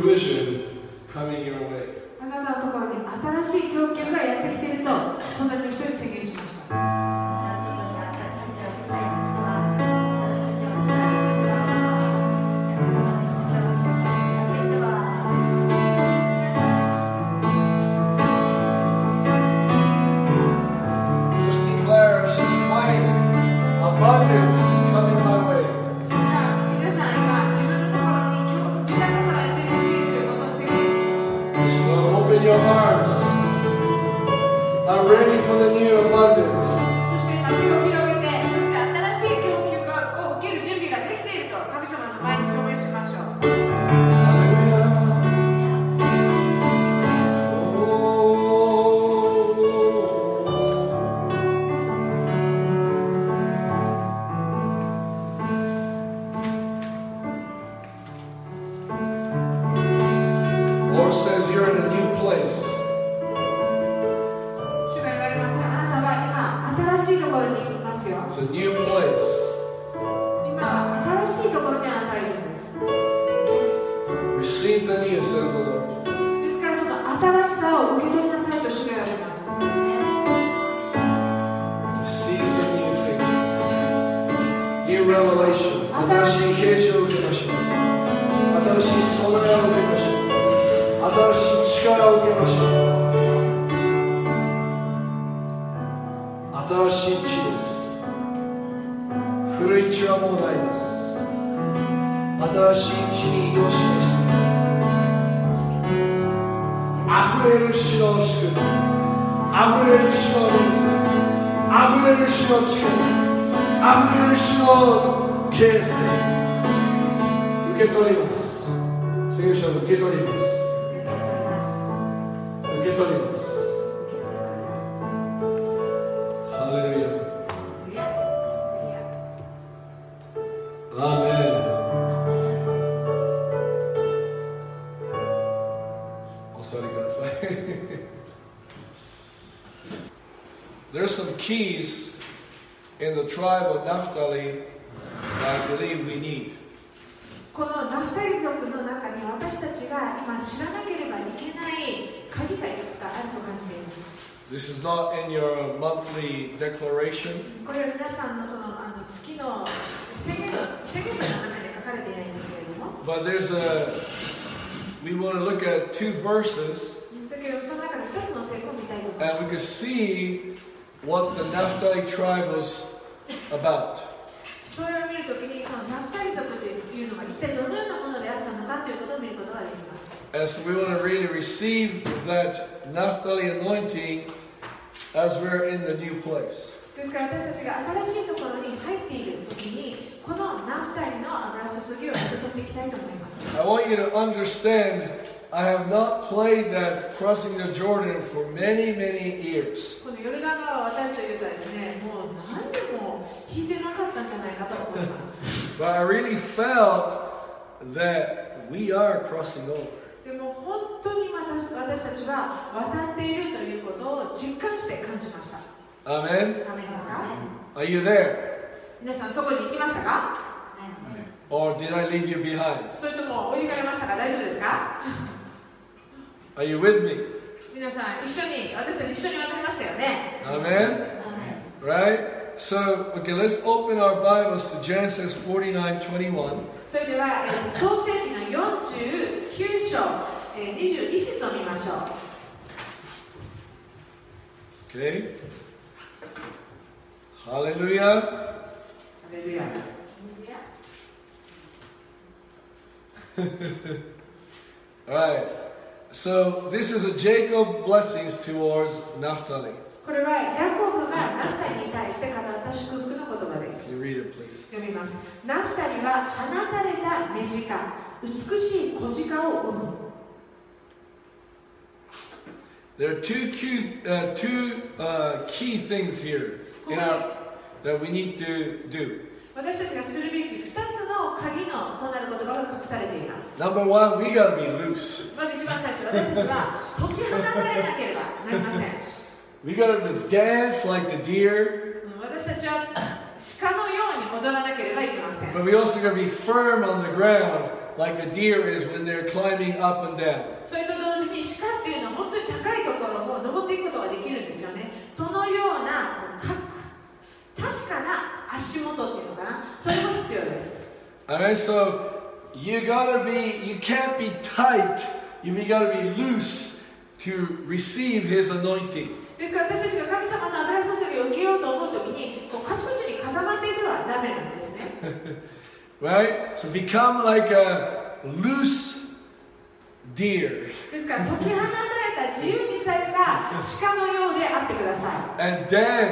provision coming your way. あなたのところに新しい供給がやってきていると隣の人に宣言しました。 Abundance is coming my way. 皆さん今自分のところに今日豊かさがやってきているということを宣言していました。 So open your arms. I'm ready for the new abundance. そして今手を広げて、そして新しい供給を受ける準備ができていると神様の前に表明しましょう。 It's a new place. 今新しいところにあなたがいるんです。 Receive the new, says the Lord. ですからその新しさを受け取りなさいと主が言われます。 Receive the new things. New revelation. 新しい啓示を受けましょう。新しい備えを受けましょう。新しい力を受けましょう。新しい地です。古い地はもうないです。新しい地に移動しました。溢れる主の祝福、溢れる主の臨在、溢れる主の力、溢れる主の経済、受け取ります。聖書を受け取ります。受け取ります。ハレルヤ。Amen. There's some keys in the tribe of Naphtali that I believe we need. このナフタリ族の中に私たちが今知らなければいけない鍵がいくつかあると感じています。 This is not in your monthly declaration. これは皆さんの月の宣言の中で書かれていないんですけれども。 But we want to look at two verses. だけどその中で2つの聖句を見たいと思います。 And we can see what the Naphtali tribe was about. それを見るときにそのナフタリ族というのが一体どのようなものであったのかということを見ることができます。 And so we want to really receive that Naphtali anointing as we're in the new place. ですから私たちが新しいところに入っているときにこのナフタリの油注ぎを受け取っていきたいと思います。 I want you to understand, I have not played that crossing the Jordan for many, many years. このヨルダン川を渡るというとですね、もう何年も引いてなかったんじゃないかと思います。 But I really felt that we are crossing over. でも本当に私たちは渡っているということを実感して感じました。 Amen? アメンですか？ Are you there? 皆さんそこに行きましたか？ Or did I leave you behind? それとも追い抜かれましたか？大丈夫ですか？ Are you with me? 皆さん私たち一緒に渡りましたよね。 Amen? Right? So, okay, let's open our Bibles to Genesis 49:21. それでは、創世記の49章、21節を見ましょう。 Okay. Hallelujah. Hallelujah. All right. So this is a Jacob blessings towards Naphtali. これはヤコブがナフタリに対して語った祝福の言葉です。 Can you read it, please? 読みます。ナフタリは放たれた目鹿、美しい小鹿を生む。 There are two key things here that we need to do. 私たちがするべき2つの鍵のとなる言葉が隠されています。 Number one, we got to be loose. まず一番最初、私たちは解き放たれなければなりません。 We got to dance like the deer. 私たちは鹿のように踊らなければいけません。 But we also got to be firm on the ground like a deer is when they're climbing up and down. それと同時に鹿っていうのは本当に高いところを登っていくことができるんですよね。そのような確かな足元っていうのかな、それも必要です。 Alright, so you can't be tight, you gotta be loose to receive His anointing. ですから私たちが神様の油注ぎを受けようと思うときにカチコチに固まっていてはダメなんですね。 Right? So become like a loose deer. ですから解き放たれた自由にされた鹿のようであってください。 And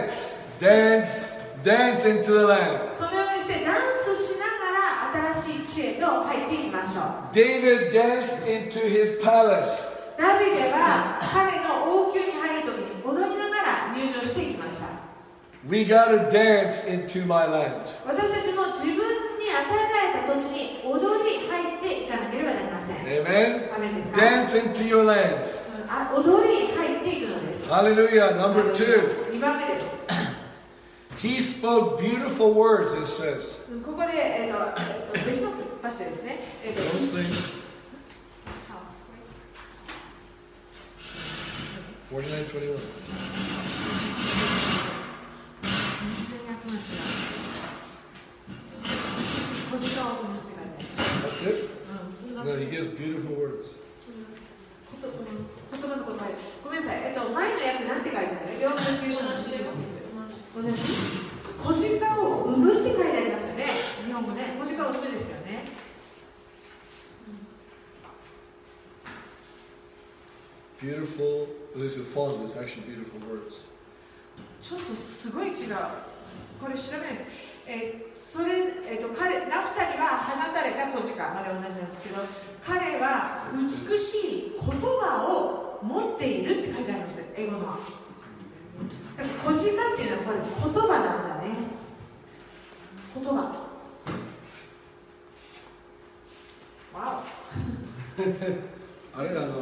dance into the land. そのようにしてダンスしながら新しい知恵と入っていきましょう。 David danced into his palace. ダビデは彼の王宮に入るときに踊りながら入場していきました。 We gotta dance into my land. 私たちも自分に与えられた土地に踊り入っていかなければなりません。 Amen? アメンですか？ Dance into your land. 踊り入っていくのです。 Hallelujah. Number 2. 2番目です。 He spoke beautiful words, it says. ここで、別の場所ですね。 49:21. That's it? No, he gives beautiful words. 言葉のことでごめんなさい。前の訳なんて書いてある？49章の20節。小鹿を産むって書いてありますよね。日本語ね。小鹿を産むですよね。 Beautiful, this is false, but it's actually beautiful words. ちょっとすごい違う。これ調べない。ナフタリは放たれた小鹿まで同じなんですけど、彼は美しい言葉を持っているって書いてあります。英語のは。小鹿っていうのはこれ言葉なんだね。言葉。わお。 あれ全部違う。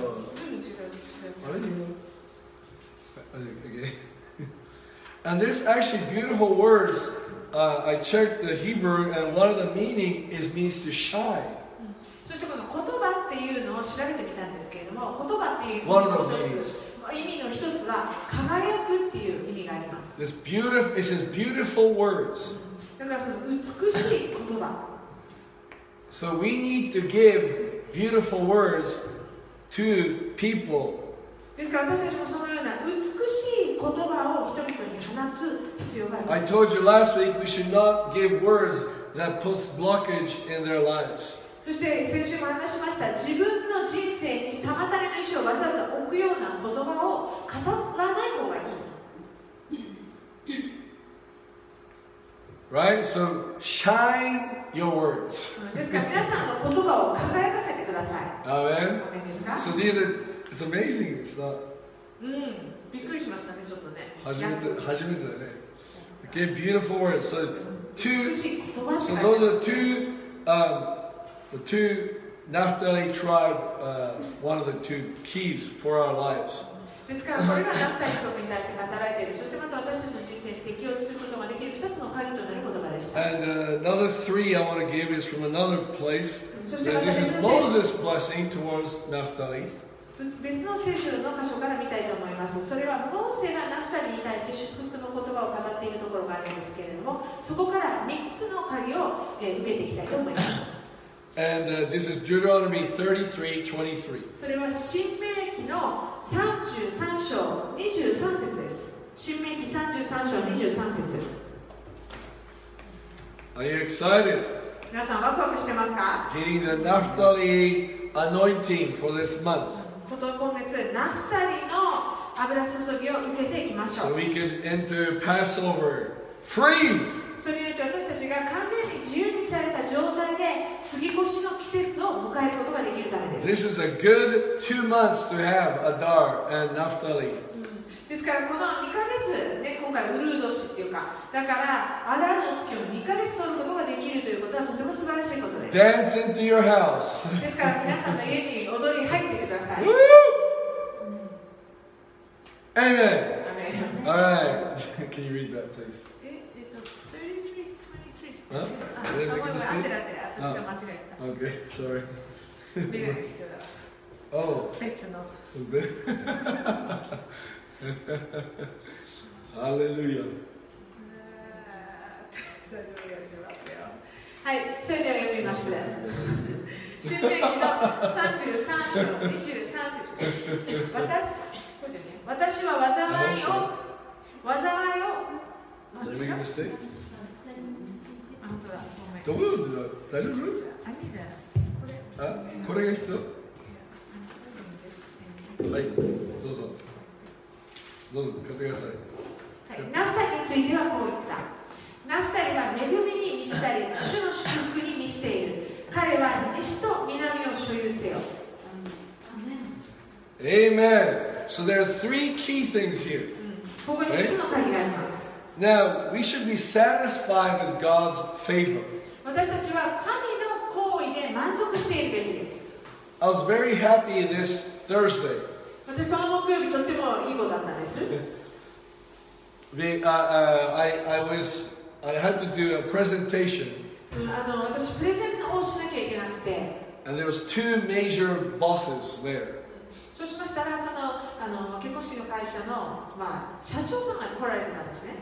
Okay. And there's actually beautiful words. I checked the Hebrew, and one of the meaning means to shine. そしてこの言葉っていうのを調べてみたんですけれども、言葉っていう意味の一つは輝くっていう意味があります。 It says beautiful words. だからその美しい言葉。 So we need to give beautiful words to people. ですから私たちもそのような美しい言葉を人々に放つ必要があります。 I told you last week we should not give words that puts blockage in their lives. そして先週も話しました、自分の人生に妨げの石をわざわざ置くような言葉を語らない方がいい。 Right? So shine your words. ですから皆さんの言葉を輝かせてください。 Amen. ですか？ So it's amazing. It's not. びっくりしましたね、ちょっとね。 初めてだね。Okay, beautiful words. So So those are the two Naphtali tribe, one of the two keys for our lives. ですからこれがナフタリ族に対して働いている、そしてまた私たちの人生に適応することができる2つの鍵となる言葉でした。 And another three I want to give is from another place. This is Moses' blessing towards Naphtali. 別の聖書の箇所から見たいと思います。それはモーセがナフタリに対して祝福の言葉を語っているところがあるんですけれども、そこから3つの鍵を受けていきたいと思います。 And this is Deuteronomy 33:23. それは新明記の33章23節です。新明記33章23節。 Are you excited? 皆さんワクワクしてますか？ Getting the Naphtali anointing for this month. 今月ナフタリの油注ぎを受けていきましょ So う。 we can enter Passover free. それによって私たちが完全に自由にされた状態で杉越の季節を迎えることができるためです。 This is a good 2 months to have Adar and Naphtali. ですからこの2ヶ月、ね、今回ウルー年っていうか、だからアダルの月を2ヶ月取ることができるということはとても素晴らしいことです。 Dance into your house. ですから皆さんの家に踊りに入ってください。 Woo! Amen. All right. Can you read that, please? Huh? あ、 Did I ごめ make ん a 合ってる mistake? 合ってる。私が間違え Okay, sorry. た。メガネ必要だわ。 Oh, 別の。 hallelujah. はい、それでは読みます。新明記の33章23節です。私は災いを Did I make a mistake? あ、本当だ。 どういうことだ？大丈夫？あ、これが必要？はい、どうぞ。どうぞ、買ってください。 はい、ナフタリについてはこう言った。ナフタリは恵みに満ちたり、主の祝福に満ちている。彼は西と南を所有せよ。 Amen. So there are three key things here. ここに3つの鍵があります。 Now, we should be satisfied with God's favor. 私たちは神の行為で満足しているべきです。 I was very happy this Thursday. 私、この木曜日とってもいいことだったんです。 I had to do a presentation. 私、プレゼンをしなきゃいけなくて。 And there was two major bosses there. そうしましたら、結婚式の会社の、社長様が来られてたんですね。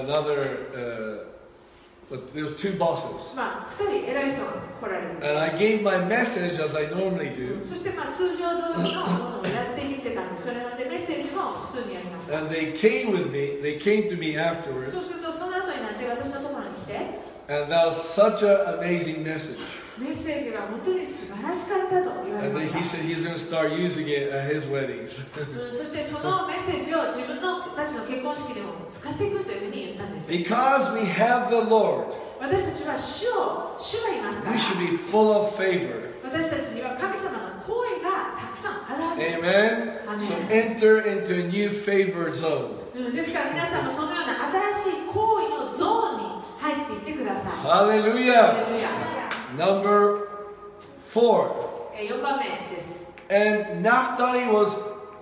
But there was two bosses. 2人偉い人が来られて。 And I gave my message as I normally do. そして通常通りのものをやってみせたんです。それなのでメッセージも普通にやりました。 And they came to me afterwards. そうするとその後になって私のところに来て。 And that was such an amazing message. メッセージが本当に素晴らしかったと言われ And ま then した。 he said he's going to start using it at his weddings. そしてそのメッセージを自分たちの結婚式でも使っていくというふうに言ったんです。 Because we have the Lord, 私たちは主がいますから。 we should be full of favor. 私たちには神様の行為がたくさんあるはずです。 Amen. So enter into a new favored zone. ですから皆さんもそのような新しい行為のゾーンに入っていってください。 Hallelujah. Number 4. 4番目です。 And Naphtali was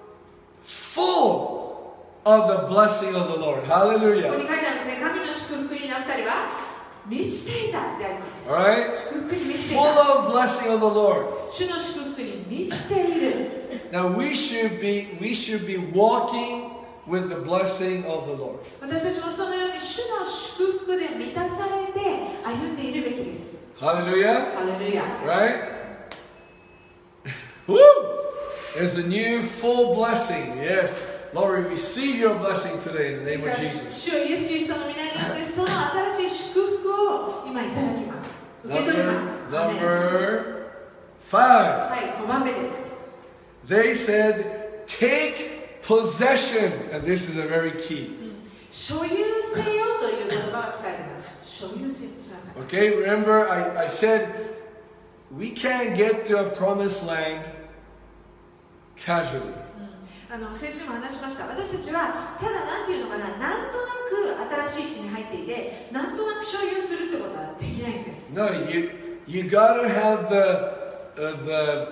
full of the blessing of the Lord. ここ Hallelujah. に書いてあるんですね。神の祝福にナフタリは満ちていたであります。 Alright? 祝福に満ちてい Full た。 of blessing of the Lord. 主の祝福に満ちている。 Now we should be walking with the blessing of the Lord. 私たちもそのように主の祝福で満たされて歩んでいるべきです。 Hallelujah. ハレルヤ。 Right? Woo! There's a new full blessing. Yes. Lord, we receive your blessing today in the name of Jesus. 主イエス・キリストの皆によってその新しい祝福を今いただきます。受け取ります。 Number 5. はい、5番目です。 They said, take possession. And this is a very key. 所有せよという言葉が使われています。所有せよしなさい。 Okay, remember I said we can't get to a promised land casually. 先週も話しました。私たちはただなんていうのかな、なんとなく新しい地に入っていて、なんとなく所有するってことはできないんです。 No, you gotta have the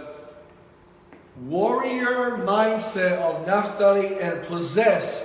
warrior mindset of Naphtali and possess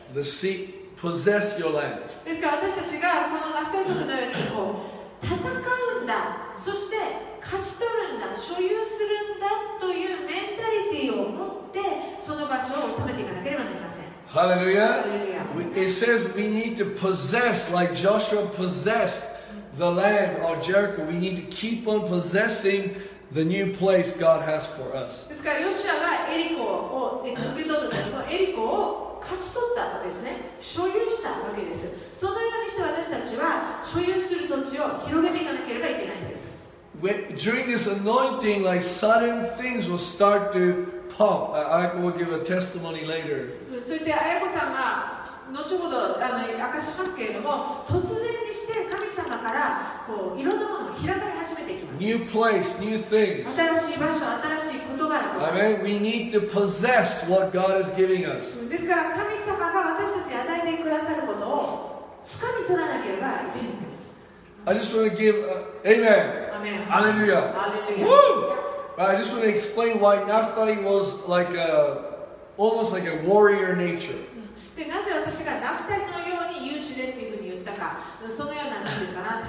your land. ですから私たちがこのナフタリ族のように戦うんだ、そして勝ち取るんだ、所有するんだというメンタリティを持ってその場所を治めていかなければなりません。 Hallelujah. Hallelujah. It says we need to possess, like Joshua possessed the land of Jericho. We need to keep on possessing the new place God has for us. ですからヨシュアがエリコを受け取った時のエリコを勝ち取ったわけですね。所有したわけです。そのようにして私たちは所有する土地を広げていかなければいけないんです。 During this anointing, like sudden things will start to pop. I will give a testimony later. そして綾子さんが後ほど明かしますけれども、突然にして神様からいろんなものが開かれ始めていきます。 New place, new things. 新しい場所、新しい事柄とか。 Amen. We need to possess what God is giving us. ですから神様が私たちに与えてくださることを掴み取らなければいけないんです。 I just want to give, amen. Amen. Hallelujah. Hallelujah. Woo! I just want to explain why Naphtali was almost like a warrior nature. でなぜ私がナフタリのように勇士でっていうふうに言ったか、そのような何ていうかな、戦う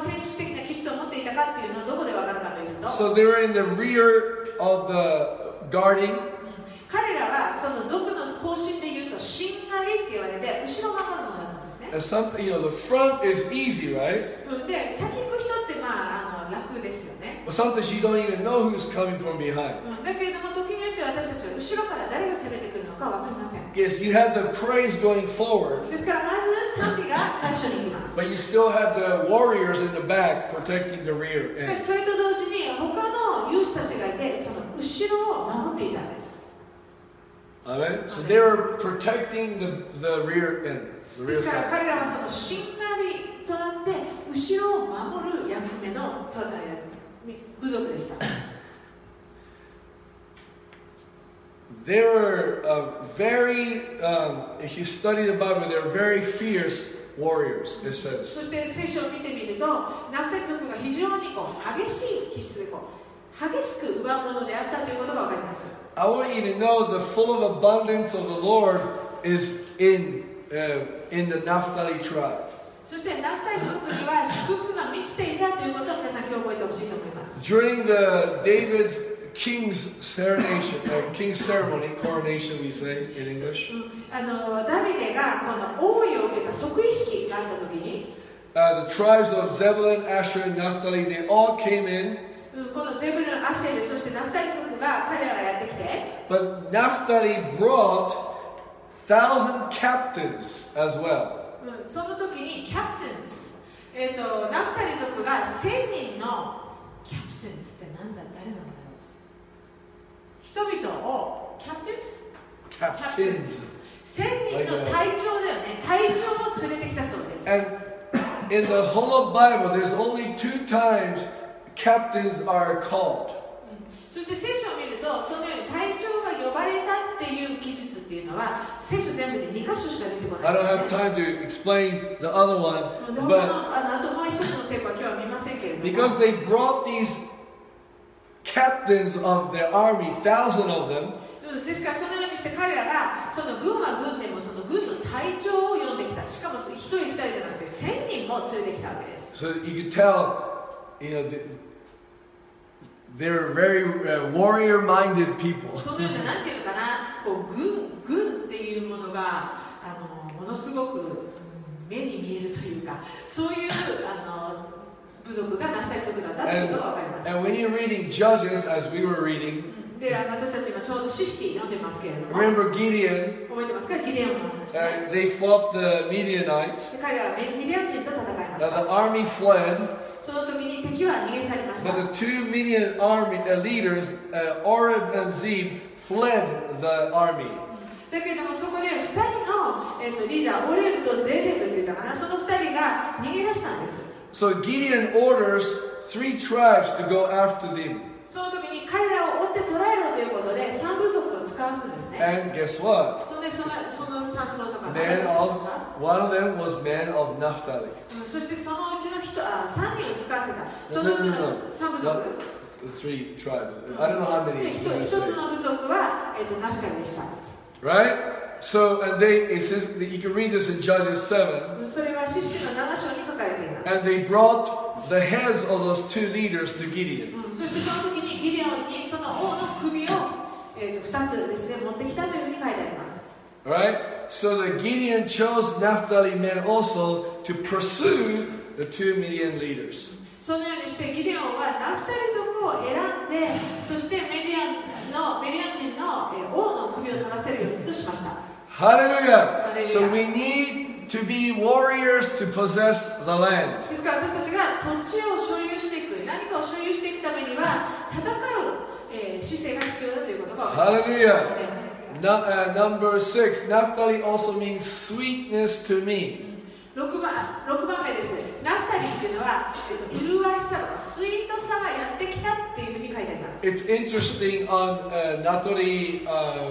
戦士的な気質を持っていたかっていうのはどこでわかるかというと、 So they were in the rear of the guarding. 彼らはその族の行進で言うとしんがりって言われて後ろを守るものだったんですね。 And some, you know, the front is easy, right? で、先行く人って楽ですよね。 But sometimes you don't even know who's coming from behind. だけれども時によって私たちは後ろから誰が攻めてくるのかわかりません。 Yes, you had the praise going forward, ですからまず賛美が最初に行きます。 but you still had the warriors in the back protecting the rear しか end. しそれと同時に他の勇士たちがいてその後ろを守っていたんです。 Amen? So they were protecting the rear end. The で rear すから side. 彼らはそのしんがりとなって後ろを守る役目の部族でした。 They were very, if you study the Bible, they were very fierce warriors, it そ says. して聖書を見てみるとナフタリ族が非常に激しい気質で激しく奪うものであったということがわかります。 I want you to know the full of abundance of the Lord is in the Naphtali tribe. そしてナフタリ族には祝福が満ちていたということを皆さん今日覚えてほしいと思います。 During the David's king's ceremony, coronation we say in English. ダビデがこの王位を受けた即位式があった時に、 The tribes of Zebulun, Asher, and Naphtali, they all came in. このゼブルン、アシェル、そしてナフタリ族が彼らがやってきて、 But Naphtali brought 1,000 captives as well. その時にキャプテンズ、ナフタリ族が1000人のキャプテンズって誰なんだろう。人々をキャプテンズ 1000人の隊長だよね。隊長を連れてきたそうです。 And in the whole of Bible, there's only 2 times captains are called. そして聖書を見るとそのように隊長が呼ばれたっていう記述っていうのは聖書全部で2箇所しか出てこない I んです don't have time ね。 to explain the other one, あ but ともう一つの聖句は今日は見ませんけれども、 because they brought these captains of their army, 1,000 of them, ですからそのようにして彼らがその軍は軍でもその軍の隊長を呼んできた。しかも1人2人じゃなくて1000人も連れてきたわけです。 so you could tell, you know, they're very warrior-minded people. そのようななんていうのかな、軍っていうものがものすごく目に見えるというか、そういう部族がナフタリ族だったということがわかります。 And when you're reading Judges, as we were reading, で、私たち今ちょうど詩式読んでますけれども、 remember Gideon, 覚えてますか、ギデオンの話、ね。 they fought the Midianites. で彼らはミディアン人と戦いまし Now た。 the army fled, その時に敵は逃げ去りました。 but the 2 Midian army leaders, Oreb and Zeb, fled the army. だけれどもそこで2人の、リーダー、オレブとゼレブといったかな、その2人が逃げ出したんです。 So Gideon orders 3 tribes to go after them. その時に彼らを追って捕らえろということで3部族を使わすんですね。 And guess what? その3部族が One of them was man of Naphtali. そしてそのうちの3人を使わせた。そのうちの3部族 3 tribes. I don't know how many. で1つの部族は、ナフタリでした。 Right? So, and it says, you can read this in Judges 7. それは詩式の7章に書かれています。 And they brought the heads of those 2 leaders to Gideon. そしてその時にギデオンにその王の首を、2つですね、持ってきたというふうに書いてあります。 Alright? So the Gideon chose Naphtali men also to pursue the 2 Midian leaders. そのようにしてギデオンはナフタリ族を選んで、そしてメディアン人の王の首を取らせるようにとしました。 Hallelujah! So we need to be warriors to possess the land. ですから私たちが土地を所有していく、何かを所有していくためには戦う、姿勢が必要だということが分かります。 Hallelujah! Number 6, Naphtali also means sweetness to me. 6番目です。ナフタリっていうのは、麗しさとかスイートさがやってきたっていうふうに書いてあります。 It's interesting on Natori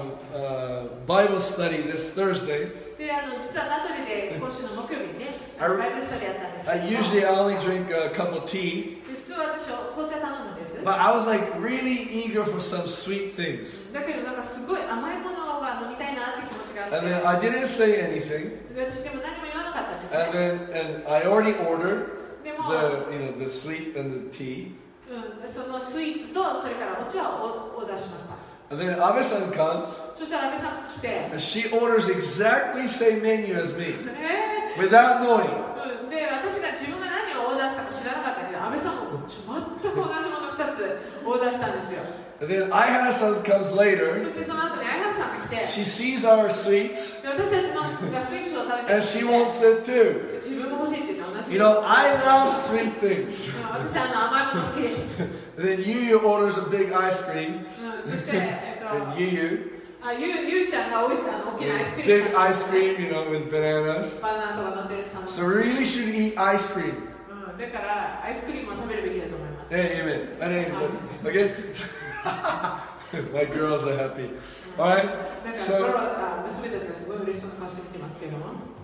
Bible study this Thursday. で、実はナトリで今週の木曜日にね、バイブルスタディやったんですけども、 Usually I only drink a cup of tea, 普通は私は紅茶頼むんです。 but I was like really eager for some sweet things. だけどなんかすごい甘いものが飲みたいなって気持ちがあって、 And then I didn't say anything. で私でも何も言わなかったんです And ね。 I already ordered. でも the sweet and the tea. そのスイーツとそれからお茶をオーダーしました。 And then Abe-san comes, そしたら安倍さん来て、 and she orders exactly same menu as me, without knowing. で私が自分が何をオーダーしたか知らなかったけど、安倍さんも全く同じもの2つオーダーしたんですよ。 And then Aihara-san comes そ later. してその後に相原さんが来て、 She sees our sweets, で私たちのスイーツを食べて and she wants it too. 自分も欲しいって言って同じ You know, I love sweet things. 私甘いもの好きです。 And then Yu orders a big ice cream, そして、 and Yu ゆうちゃんが大きなアイスクリーム big ice cream, with bananas. バナナとか乗ってるサンド So we really should eat ice cream. だからアイスクリームを食べるべきだと思います。 Hey, amen. And amen. Okay? My girls are happy. Alright? なんか So, 娘たちがすごい嬉しそうな顔して見てますけども。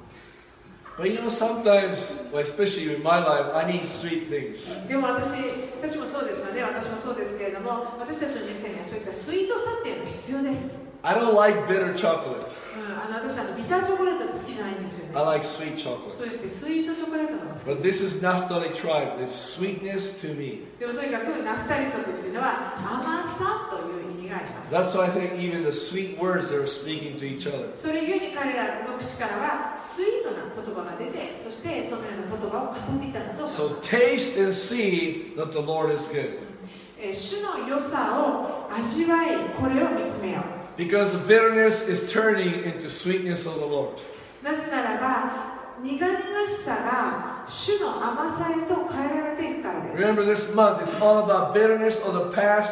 but sometimes, well, especially in my life, I need sweet things. でも私たちもそうですよね。私もそうですけれども、私たちの人生にはそういったスイートさっていうのが必要です。 I don't like bitter chocolate. 私ビターチョコレートって好きじゃないんですよね。 I like sweet chocolate. そうやってスイートチョコレートが好き。 But this is Naphtali tribe. It's sweetness to me. でもとにかくナフタリ族っていうのは甘さという意味があります。 That's why I think even the sweet words they're speaking to each other. それゆえに彼らの口からはスイートな言葉が出て、そしてそのような言葉を語っていたんだと思います。 So taste and see that the Lord is good. 主の良さを味わい、これを見つめよう。 Because the bitterness is turning into sweetness of the Lord. なぜならば、苦々しさが主の甘さへと変えられているからです。 Remember this month, it's all about bitterness of the past,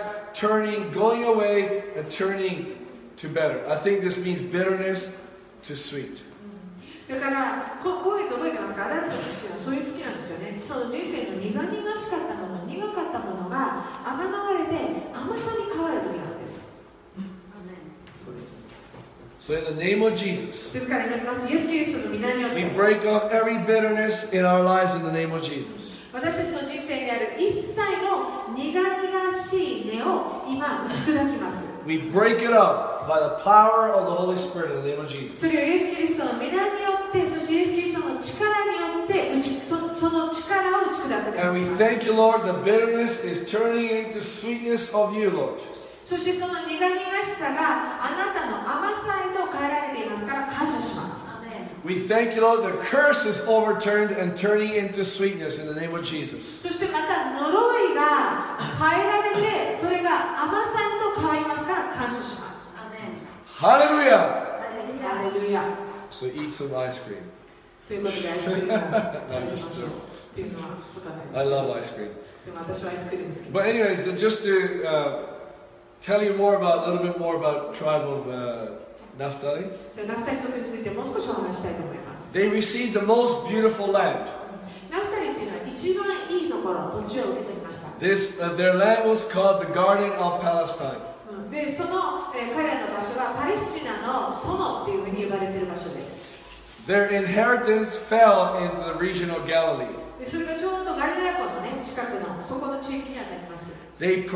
going away and turning to better. I think this means bitterness to sweet. だから今月覚えてますか？アダルトの月はそういう月なんですよね。その人生の苦々しかったもの、苦かったものがあがなわれて甘さに変わる時なんです。そうです。 So in the name of Jesus, ですから祈ります。イエス・キリストの皆によって we break off every bitterness in our lives in the name of Jesus. 私たちの人生にある一切の苦々しい根を今打ち砕きます。 We break it off by the power of the Holy Spirit in the name of そ Jesus. れをイエス・キリストの皆によって、そしてイエス・キリストの力によってその力を打ち砕く。 And we thank you, Lord, the bitterness is turning into sweetness of you, Lord. そしてその苦々しさがあなたの甘さへと変えられていますから感謝します。 We thank you, Lord, the curse is overturned and turning into sweetness in the name of Jesus. そしてまた呪いが変えられて、それが甘さへと変わりますから感謝します。 Hallelujah! ハレルヤ。 So eat some ice cream. ということでアイスクリームを No, I'm just joking. っていうのはことはないです。 I love ice cream. でも私はアイスクリーム好きです。 But anyways, just to tell you more about, a little bit more about tribe of Naphtali. じゃあナフタリ族についてもう少しお話したいと思います。 They received the most beautiful land. ナフタリっていうのは一番いいところ、土地を受け取りました。 Their land was called the Garden of Palestine. で、その、彼らの場所はパレスチナの園っていうふうに呼ばれている場所です。 Their inheritance fell into the region of Galilee. でそれがちょうどガリラヤ湖のね、近くのそこの地域にあたります。 They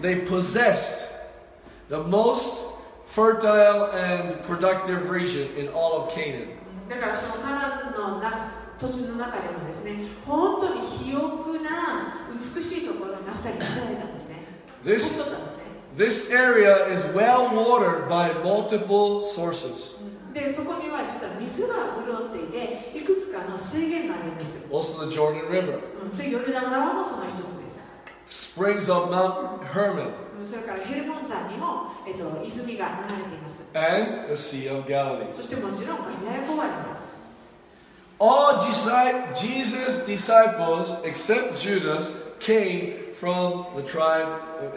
possessed the most fertile and productive region in all of Canaan. だからそのカナンの土地の中でもですね、本当に肥沃な美しいところが2人に作られたんですね。 This 取ったんですね。 This area is well watered by multiple sources. で、そこには実は水が潤っていて、いくつかの水源があるんです。 Also the Jordan River. で、ヨルダン川もその一つです。 Springs of Mount Hermon. それからヘルモン山にも、泉が流れています。 And the Sea of Galilee. そしてもちろんガリラヤ湖があります。 All Jesus' disciples except Judas came from the tribe,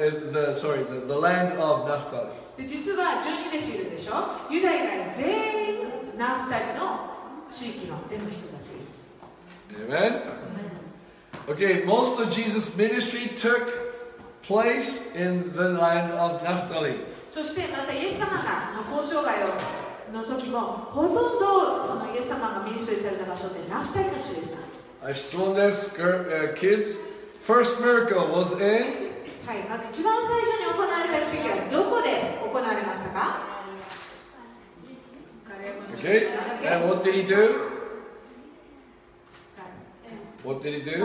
the land of Naphtali. で実は12弟子いるでしょ。ユダ以外全員ナフタリの地域の出の人たちです。 Amen? Okay, most of Jesus' ministry took place in the land of Naphtali. そしてまたイエス様が交渉外の時もほとんどそのイエス様がミニストリーされた場所ってナフタリの地でした。 質問です、kids. First miracle was in? はい、まず一番最初に行われた奇跡はどこで行われましたか？ Okay, and what did he do? What did he do?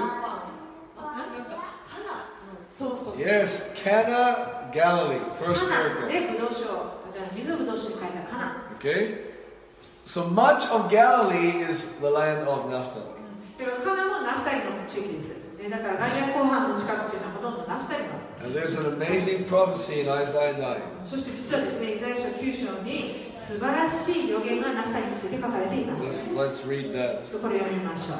そうそうそう。 Yes, Cana, Galilee. First カナ miracle. でブドウ酒を、じゃあ水をブドウ酒に変えたカナ。 Okay? So much of Galilee is the land of Naphtali. だからカナもナフタリの地域です。でだからガリア湖畔の近くというのはほとんどナフタリの。 And there's an amazing prophecy in Isaiah 9. そして実はですね、イザヤ書9章に素晴らしい予言がナフタリについて書かれています。 Let's read that. ちょっとこれ読みましょう。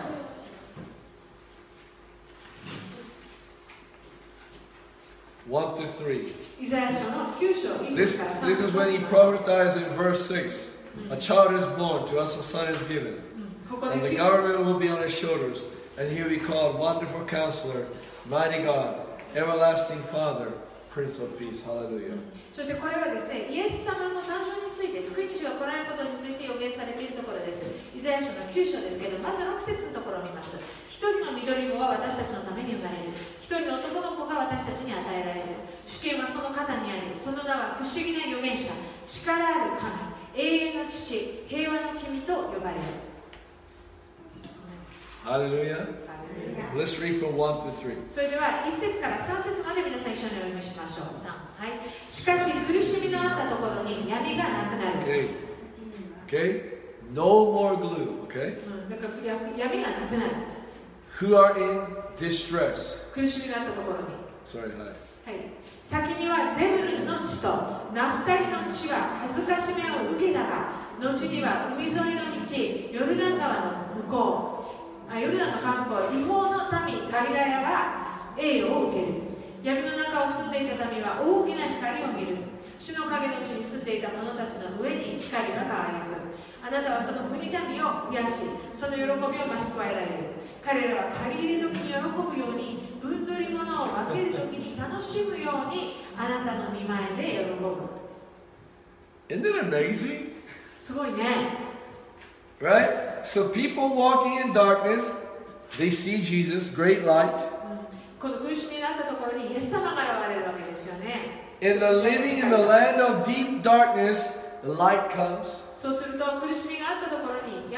1 to 3. イザヤ書の9章1 This 節から3 is 節 when he prophesied in verse 6. A child is born, to us a son is given. ここで And the 9 government will be on his shoulders. And he will be called Wonderful Counselor, Mighty God, Everlasting Father, Prince of Peace. Hallelujah. そしてこれはですね、イエス様の誕生について、救い主が来られることについて予言されているところです。イザヤ書の9章ですけど、まず6節のところを見ます。一人の緑子が私たちのために生まれる。一人の男の子が私たちに与えられる。主権はその肩にあり、その名は不思議な預言者、力ある神、永遠の父、平和の君と呼ばれる。 Hallelujah. Let's read from 1 to 3. それでは1節から3節まで皆さん一緒にお読みしましょう。3、はい。しかし苦しみのあったところに闇がなくなる。 Okay. Okay? No more gloom. Okay? なんか闇がなくなる。 Who are in distress. 苦しみがあったところに。 Sorry, hi. はい。先にはゼブルンの地とナフタリの地は恥ずかしめを受けたが、後には海沿いの道、ヨルダン川の向こう、ヨルダンの観光、違法の民、ガリラヤは栄誉を受ける。闇の中を住んでいた民は大きな光を見る。主の影のうちに住んでいた者たちの上に光が輝く。あなたはその国民を増やし、その喜びを増し加えられる。彼らは借り入れ時に喜ぶように、分取り物を分ける時に楽しむように、あなたの御前で喜ぶ。 Isn't it amazing? すごいね。 Right? So people walking in darkness, they see Jesus, great light. この苦しみになったところにイエス様が現れるわけですよね。 In the living in the land of deep darkness, the light comes. そうすると苦しみがあったところに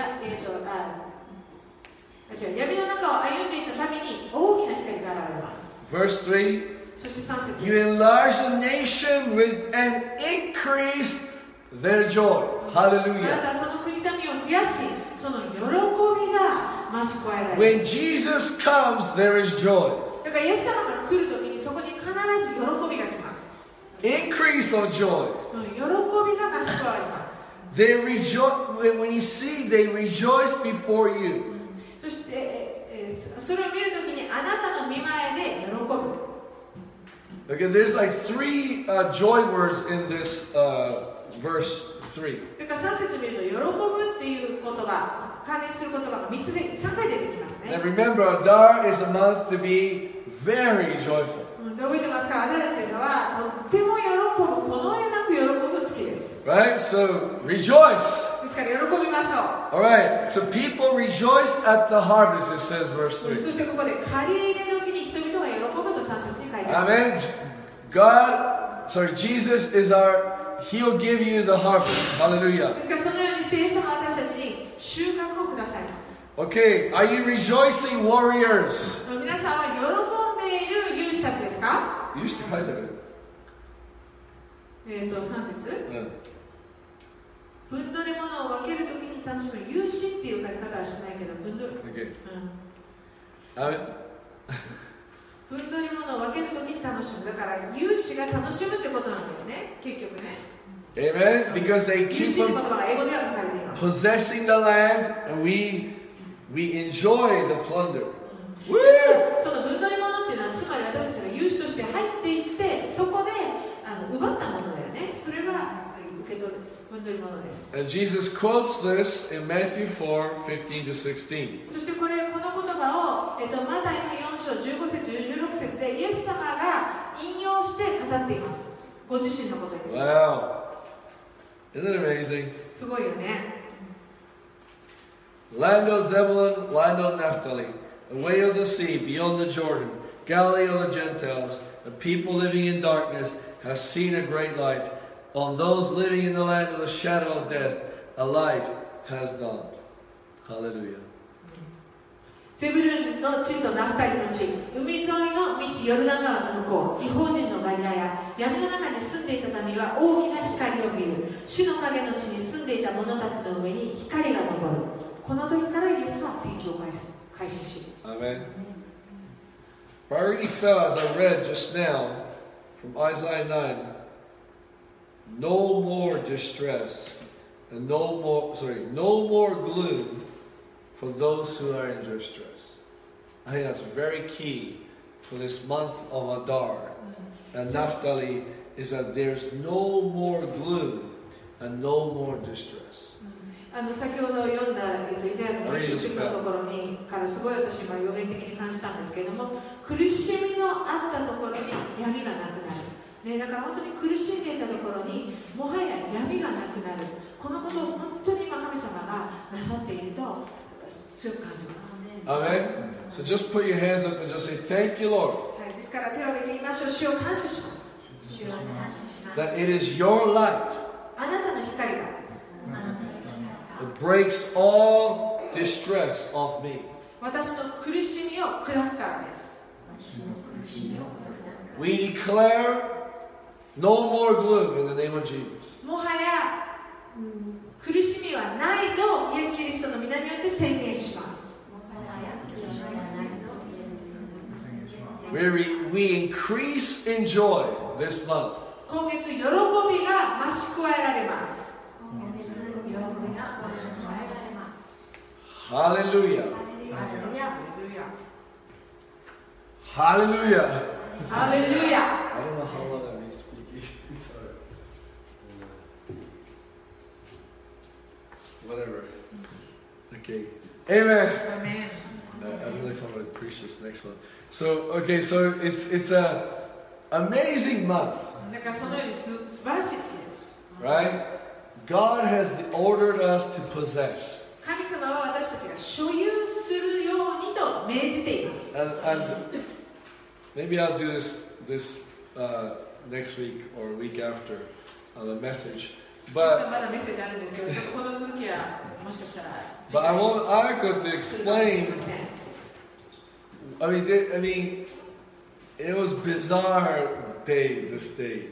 闇の中を歩んでいたために大きな光が現れます。 Verse 3. そして3節 You enlarge the nation with and increase their joy. あなた Hallelujah. はその国民を増やし、その喜びが増し加えられる。 When Jesus comes, there is joy. だからイエス様が来るときにそこに必ず喜びが来ます。 Increase of joy. 喜びが増し加わります。 They rejoice when you see, they rejoice before you. そして、それを見るときにあなたの御前で喜ぶ。 Okay, there's like three joy words in this verse 3. だから3節見ると喜ぶっていう言葉、関連する言葉が3回出てきますね。 And remember, Adar is a month to be very joyful. 覚えてますか？アダルっていうのはとっても喜ぶ、この上なく喜ぶ月です。 Right? So rejoice. ですから喜びましょう。 Alright, so people rejoice at the harvest, it says verse そ 3. してここで借り入れ時に人々が喜ぶと3節に書いてある。 Amen. Jesus is He'll give you the harvest. Hallelujah. ですからそのようにしてイエス様は私たちに収穫をくださいます。 Okay, are you rejoicing, warriors? 皆さんは喜んでいる勇士たちですか You used to fight that. 3節分取り物を分けるときに楽しむ勇士っていう書き方はしないけど分取り、 Okay. 分取り物を分けるときに楽しむ。だから勇士が楽しむってことなんだよね、結局ね。 Amen. Because they 勇 keep 士って言 on 葉が英語では書かれています。 possessing the land, and we enjoy the plunder. Woo! その分取り物っていうのはつまり私たちが勇士として入っていってそこで奪ったものだよね。それが受け取る分取り物です。 And Jesus quotes this in Matthew 4:15 to 16. そしてこの言葉を、マタイの4章15節16節でイエス様が引用して語っています。ご自身のことについて。 Wow. Isn't it amazing? すごいよね。 Land of Zebulun, land of Naphtali, the way of the sea, beyond the Jordan, Galilee of the Gentiles, the people living in darkness have seen a great light. On those living in the land of the shadow of death, a light has dawned. Hallelujah. ゼブルンの地とナフタリの地、海沿いの道ヨルダン川の向こう、異邦人のガリラや闇の中に住んでいた民は大きな光を見る。主の影の地に住んでいた者たちの上に光が昇る。この時からイエスは宣教を開始し、 Amen. But I already felt as I read just now from Isaiah 9, no more distress and no more gloom for those who are in distress. I think that's very key for this month of Adar and Naphtali is that there's no more gloom and no more distress. 先ほど読んだ、イザヤの20章のところにからすごい私は予言的に感じたんですけれども、苦しみのあったところに闇がなくなる、ね、だから本当に苦しんでいたところにもはや闇がなくなる。このことを本当に今神様がなさっていると強く感じます。 Amen. So just put your hands up and just say, Thank you, Lord. はい、ですから手を挙げて言いましょう。主を感謝します。 That it is your light. あなたの光が It breaks all distress off me. 私の苦しみを砕くからです。 We declare no more gloom in the name of Jesus. もはや、苦しみはないとイエス・キリストの皆によって宣言します。 We increase in joy this month. 今月、喜びが増し加えられます。 Hallelujah. Hallelujah. Hallelujah. I don't know how long I've been speaking. Sorry. Whatever. Okay. Amen. Amen. I don't know if I'm going to preach this next one. So it's a amazing month. だからそのように素晴らしい月です。 Right? God has ordered us to possess. 神様は私たちが所有するようにと命じています。 And maybe I'll do this next week or week after the message. ま But だメッセージあるんですけど、ちょっとこの続きはもしかしたら。 But I want Ayako to explain. I mean, it was bizarre day this day.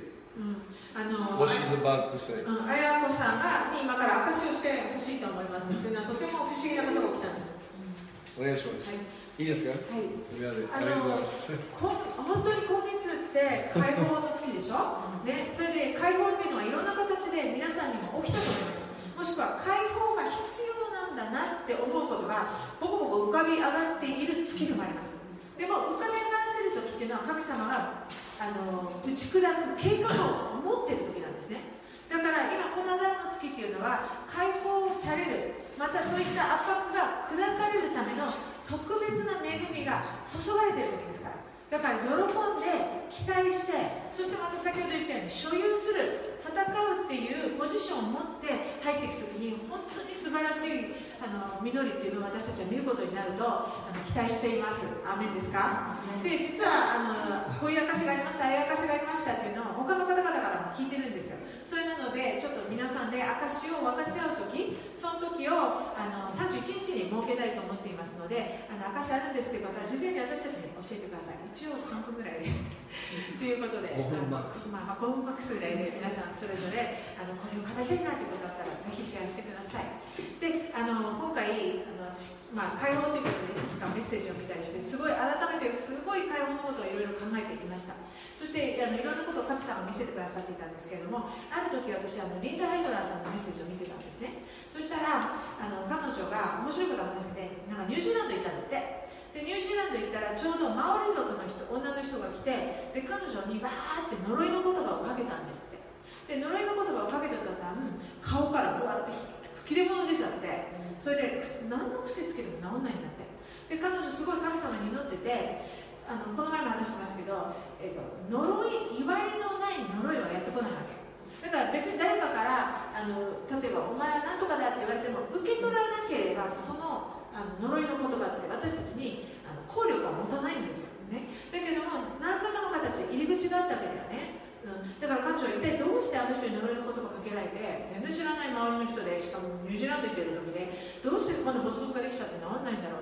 What she's about to say. 綾子さんが今から証しをしてほしいと思います。というのはとても不思議なことが起きたんです。 お願いします。いいですか？ はい。 ありがとうございます。 本当に今月って解放の月でしょ。ね、それで解放っていうのはいろんな形で皆さんにも起きたと思います。もしくは解放が必要なんだなって思うことがボコボコ浮かび上がっている月でもあります。でも浮かび上がらせる時っていうのは神様が打ち砕く計画を持っている時なんですね。だから今このアダムの月っていうのは解放される、またそういった圧迫が砕かれるための特別な恵みが注がれている時ですから。だから喜んで期待して、そしてまた先ほど言ったように所有する、戦うっていうポジションを持って入っていく時に本当に素晴らしい実りっていうのを私たちは見ることになると期待しています。アーメンですか？で、実はこういう証がありました、ああいう証がありましたっていうのを他の方々からも聞いてるんですよ。それなのでちょっと皆さんで証を分かち合う時、その時を31日に設けたいと思っていますので、証あるんですっていう方は事前に私たちに教えてください。一応3分ぐらいでということで5分マックスぐらいで皆さんそれぞれこれを語りたいなということだったらぜひシェアしてください。で、今回解放ということでいくつかメッセージを見たりしてすごい改めてすごい解放のことをいろいろ考えていきました。そしていろんなことを神様が見せてくださっていたんですけれども、ある時私リンダ・ハイドラーさんのメッセージを見てたんですね。そしたら彼女が面白いことを話してて、なんかニュージーランド行ったんだって。でニュージーランド行ったらちょうどマオリ族の女の人が来て、で彼女にバーって呪いの言葉をかけたんですって。で呪いの言葉をかけてたら顔からブワって吹き出物出ちゃって、それで何の癖つけても治んないんだって。で彼女すごい神様に祈ってて、この前も話してますけど、呪い、いわれのない呪いはやってこないわけだから別に誰かから例えばお前は何とかだって言われても受け取らなければその呪いの言葉って私たちに効力は持たないんですよね。だけども何らかの形で入り口があったわけだよね。だから彼女は一体どうしてあの人に呪いの言葉をかけられて、全然知らない周りの人で、しかもニュージーランド行ってる時でどうしてこんなボツボツができちゃって治らないんだろう。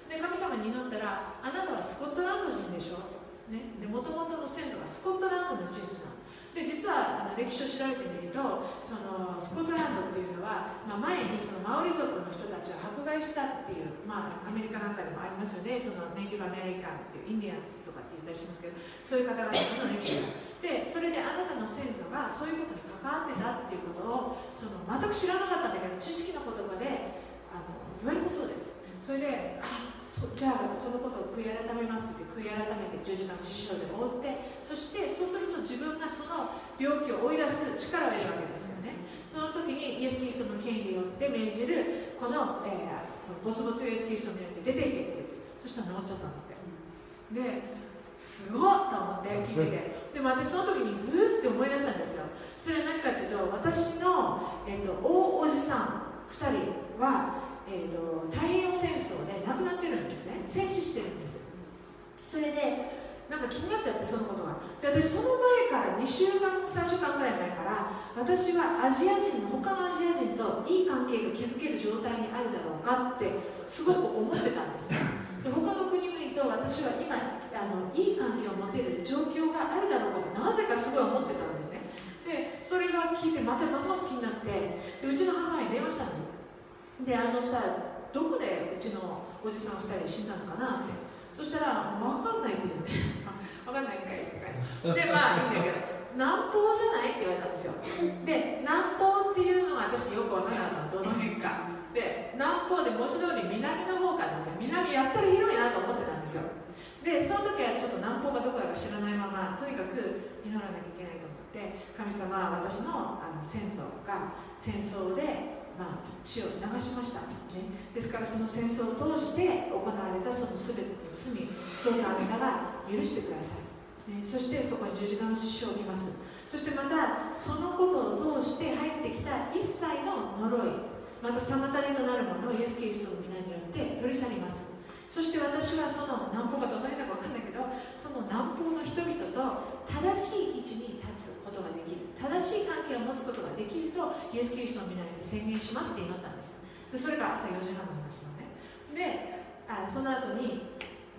で神様に祈ったら、あなたはスコットランド人でしょと、ね、で元々の先祖がスコットランドの地図なので、実は歴史を調べてみると、そのスコットランドっていうのは、前にそのマオリ族の人たちを迫害したっていう、アメリカなんかでもありますよね。そのネイティブアメリカンっていうインディアンとかって言ったりしますけど、そういう方々の歴史がで、それであなたの先祖がそういうことに関わってたっていうことをその全く知らなかったんだけど、知識の言葉で言われたそうです。それで、じゃあそのことを悔い改めますと言って悔い改めて十字架の師匠で覆って、そしてそうすると自分がその病気を追い出す力を得るわけですよね。その時にイエス・キリストの権威によって命じるこの、ボツボツイエス・キリストによって出ていけって言って、そしたら治っちゃったんだって。ですごいと思って聞いてて、でも私その時にブーって思い出したんですよ。それは何かというと、私の、大おじさん2人は太平洋戦争で亡くなってるんですね。戦死してるんです。それでなんか気になっちゃって、そのことが。で、私その前から2週間3週間くらい前から、私はアジア人の他のアジア人といい関係が築ける状態にあるだろうかってすごく思ってたんですね。で、他の国々と私は今いい関係を持てる状況があるだろうかとなぜかすごい思ってたんですね。で、それが聞いてまたますます気になって、でうちの母に電話したんですよ。で、どこでうちのおじさん2人死んだのかなって。そしたら、分かんないって言うね。分かんないんかいとか。で、いいんだけど、南方じゃないって言われたんですよ。で、南方っていうのが私よく分からなかったの、どの辺か。で、南方で文字通り南の方かなって、南やったら広いなと思ってたんですよ。で、その時はちょっと南方がどこだか知らないまま、とにかく祈らなきゃいけないと思って、神様は私の先祖が戦争で、血を流しました、ね、ですからその戦争を通して行われたその全ての罪、どうぞあなたが許してください、ね、そしてそこに十字架の師匠を置きます。そしてまたそのことを通して入ってきた一切の呪い、また妨げとなるものをイエス・キリストの皆によって取り去ります。そして私はその南方がどの辺だか分かんないけど、その南方の人々と正しい位置に立つことができる、正しい関係を持つことができるとイエス・キリストの皆に宣言しますって祈ったんです。で、それが朝4時半の話なのね。で、その後に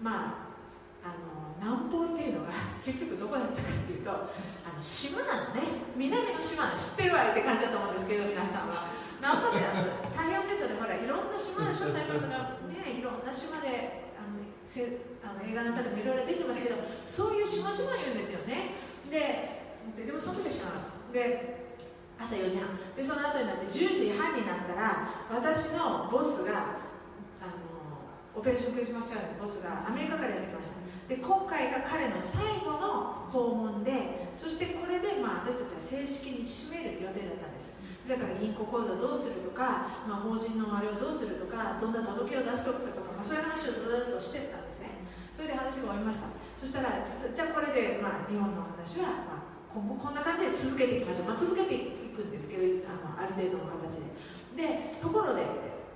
南方っていうのが結局どこだったかっていうと、島なのね。南の島の知ってるわよって感じだと思うんですけど、皆さんは南方で太平洋戦争でほらいろんな島でしょ、サイバーとかね、いろんな島で映画なんかでもいろいろ出てますけど、そういう島々言うんですよね。でもその時は知らなかった。で、朝4時半で、その後になって10時半になったら、私のボスがオペレーションクリスマスチャーのボスがアメリカからやってきました。で、今回が彼の最後の訪問で、そしてこれで私たちは正式に締める予定だったんです。だから銀行口座どうするとか、法人のあれをどうするとか、どんな届けを出しておくかとか、そういう話をずっとしてたんですね。それで話が終わりました。そしたらじゃあこれで、日本の話は、今後こんな感じで続けていきましょう、続けていくんですけど、ある程度の形で。ところで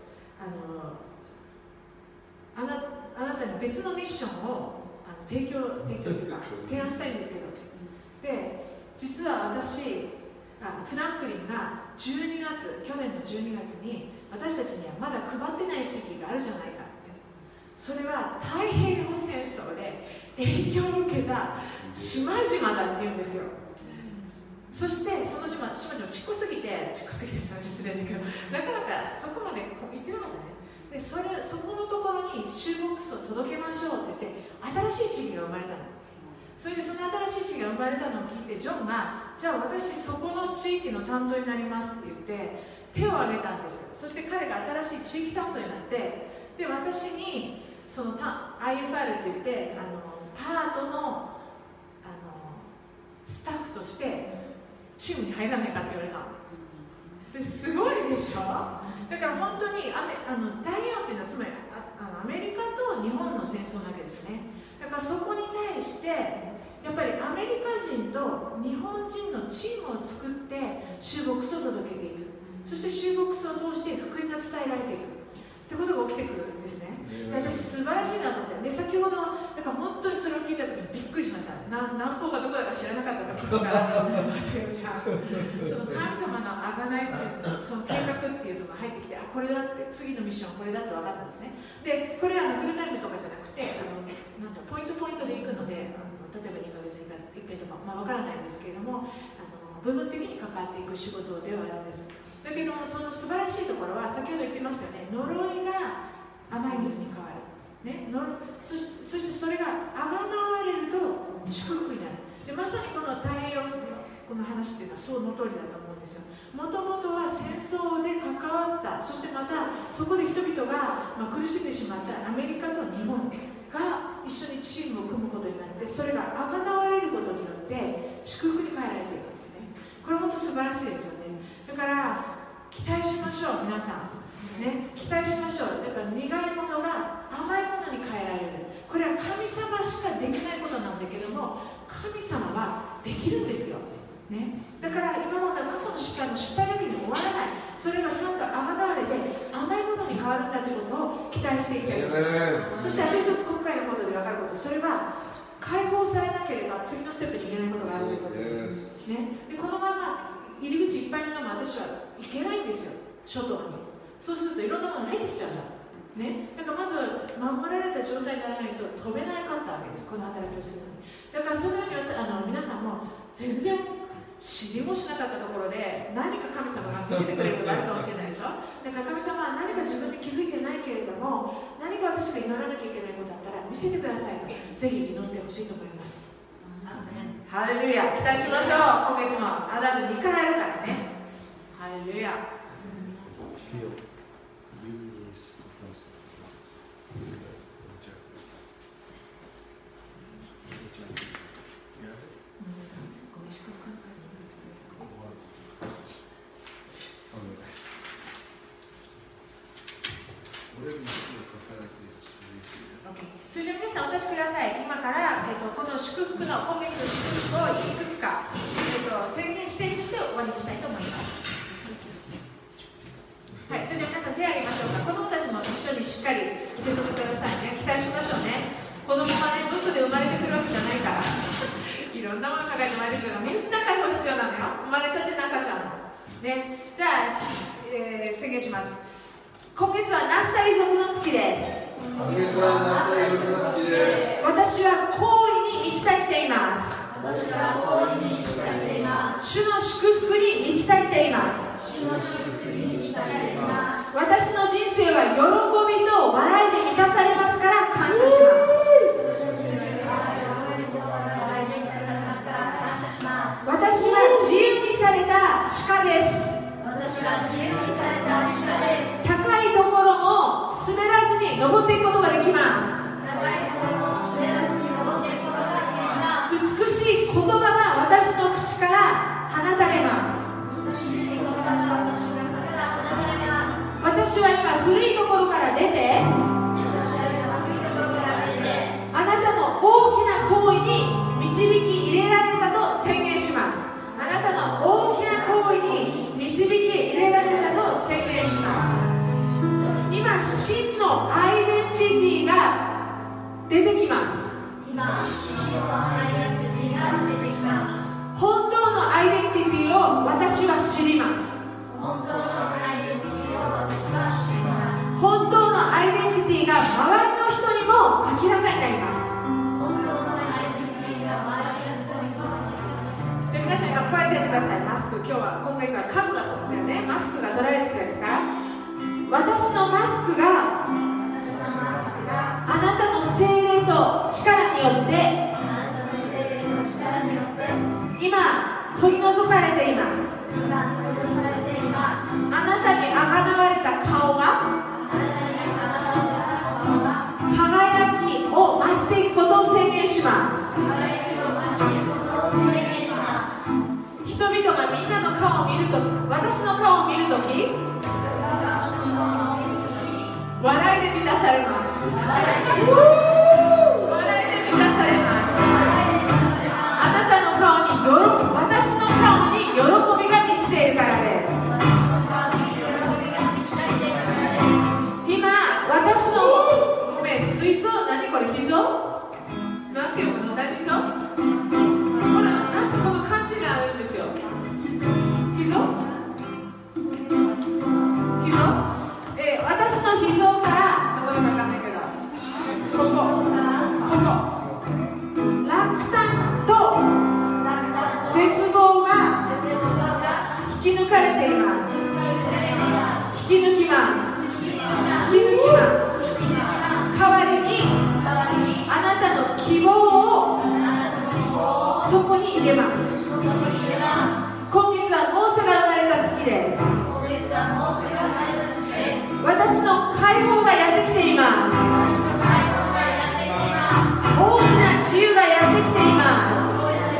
あなたに別のミッションを提供というか提案したいんですけど、で、実は私フランクリンが去年の12月に私たちにはまだ配ってない地域があるじゃないかって。それは太平洋戦争で影響を受けた島々だっていうんですよ。そしてその島々ちっこすぎて失礼だけど、なかなかそこまで行ってなかったね。で、そこのところにシューボックスを届けましょうって言って新しい地域が生まれたの。それでその新しい地域が生まれたのを聞いて、ジョンがじゃあ私そこの地域の担当になりますって言って手を挙げたんです。そして彼が新しい地域担当になって、で、私にそのIFR って言ってパートのスタッフとしてチームに入らないかって言われたの。ですごいでしょ。だから本当に太平洋っていうのはつまりアメリカと日本の戦争なわけですね。だからそこに対してやっぱりアメリカ人と日本人のチームを作ってシューボックスを届けていく。そしてシューボックスを通して福音が伝えられていく。 ってことが起きてくるんですね。で私素晴らしいなと思って、で先ほどなんか本当にそれを聞いた時にびっくりしました。南方がどこだか知らなかった時からその神様の贖いっていうその計画っていうのが入ってきて、あこれだって、次のミッションはこれだって分かったんですね。でこれはフルタイムとかじゃなくてなんだポイントポイントで行くので、例えば2ヶ月に1回とか、分からないんですけれども、部分的に関わっていく仕事ではあるんです。だけどもその素晴らしいところは先ほど言ってましたよね。呪いが甘い水に変わる、ね、そしてそれがあがなわれると祝福になる。でまさにこの太平洋この話っていうのはその通りだと思うんですよ。もともとは戦争で関わった、そしてまたそこで人々が、苦しんでしまったアメリカと日本が一緒にチームを組むことになって、それがあがなわれることによって祝福に変えられている、ね、これは本当素晴らしいですよね。だから期待しましょう皆さん、ね、期待しましょう。だから苦いものが甘いものに変えられる。これは神様しかできないことなんだけども、神様はできるんですよ、ね、だから今まで過去の失敗だけに終わらない。それがちゃんとあがなわれて甘いものに変わるんだということを期待していきたいと思います。そしてある一つ今回のことで分かること、それは解放されなければ次のステップに行けないことがあるということです、ね、でこのまま入り口いっぱいのまま私はいけないんですよ、初頭に。そうするといろんなもの入ってきちゃうじゃん、ね、だからまず守られた状態にならないと飛べなかったわけです、この働きをするのに。だからそのように皆さんも全然知りもしなかったところで何か神様が見せてくれることがあるかもしれないでしょ。だから神様は何か自分で気づいてないけれども、何か私が祈らなきゃいけないことだったら見せてくださいと、ぜひ祈ってほしいと思います。ハレルヤ、期待しましょう。今月もアダム2回あるからね。ハレルヤ。それじゃ皆さんお立ちください。今から、この祝福の今月の祝福をいくつか、宣言して、そして終わりにしたいと思います。はい、それじゃ皆さん手を挙げましょうか。子供たちも一緒にしっかり受け止めてくださいね。期待しましょうね。子供はね、どっちで生まれてくるわけじゃないからいろんなもの抱えて生まれてくるの。みんな解放必要なのよ。生まれたての赤ちゃんもね。じゃあ、宣言します。今月はナフタリ族の月です。 私は好意に満ち足りています。主の祝福に満ち足りています。私の人生は喜びと笑いで満たされますから感謝します。私は自由にされた鹿です。高いところも滑らずに登っていくことができます。美しい言葉が私の口から放たれます。私は今古いところから出て、あなたの大きな行為に導き入れられたと宣言します。あなたの大きな行為に導き入れられたと宣言します。今真のアイデンティティが出てきます。本当のアイデンティティを私は知ります。本当のアイデンティティが周りの人にも明らかになります。じゃあ皆さん今こうやってやってください。マスク、今月は家具だと思ったよね。マスクが取られてきたから、私のマスクがあなたの精霊と力によって今取り除かれています。あなたにあがなわれた顔が輝きを増していくことを宣言します。人々がみんなの顔を見るとき、私の顔を見るとき、笑いで満たされます。笑いで満たされます。あなたの顔に私の顔に喜びが満ちているからです。今時です。私の解放がやってきています。大きな自由がやってきています。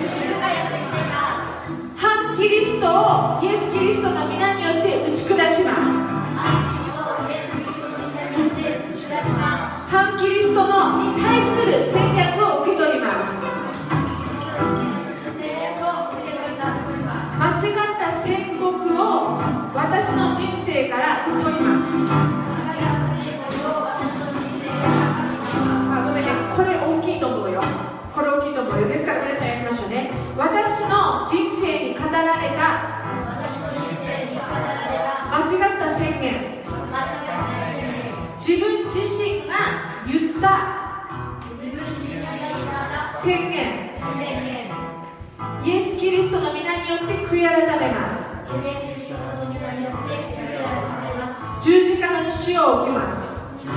反キリストをイエス・キリストの皆によって打ち砕きます。反キリストのに対する戦略を受け取ります。間違った宣告を私の人生から取ります。ごめんね、これ大きいと思うよ。これ大きいと思うよ。ですから皆さんやりましょうね。私の人生に語られた間違った宣言、自分自身が言った宣言、イエス・キリストの皆によって悔い改めます。十字架の血を置きます。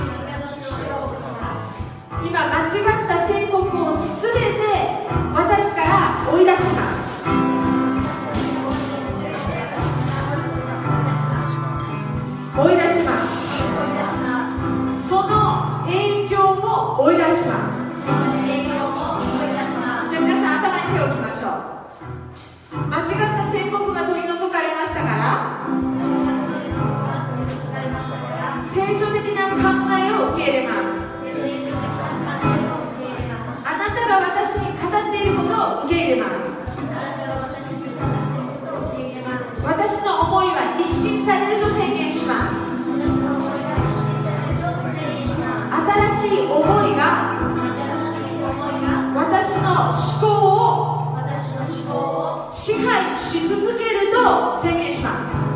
今間違った宣告をすべて私から追い出します。追い出します。その影響も追い出します。じゃあ皆さん頭に手を置きましょう。間違った宣告が取り除かれましたから、聖書的な考えを受け入れます。あなたが私に語っていることを受け入れます。私の思いは一新されると宣言します。新しい思いが私の思考を支配し続けると宣言します。